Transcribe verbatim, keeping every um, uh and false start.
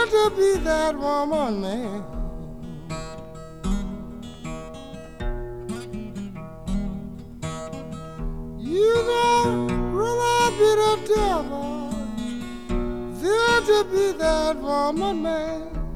to be that woman, man. You know, rather be the devil than to be that woman, man.